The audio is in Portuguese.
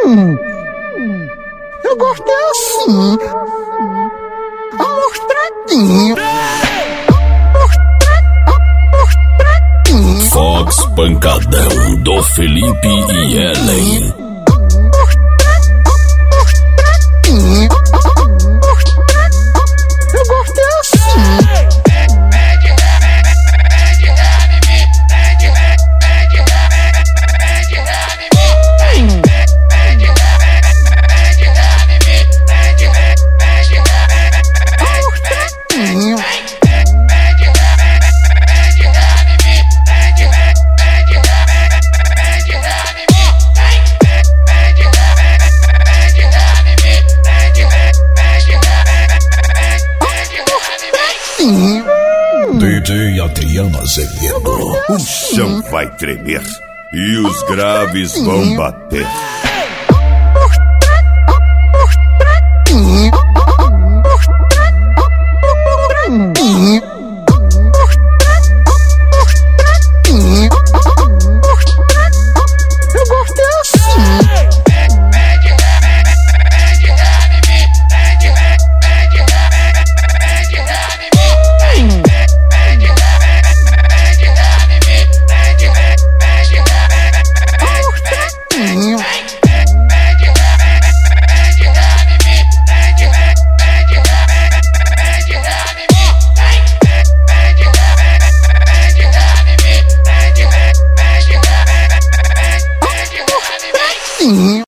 Eu gostei assim, amostradinho. Fox Pancadão do Felipe e Ellen. Eu gostei assim. DJ Adriano Azevedo. O chão vai tremer e os graves vão bater.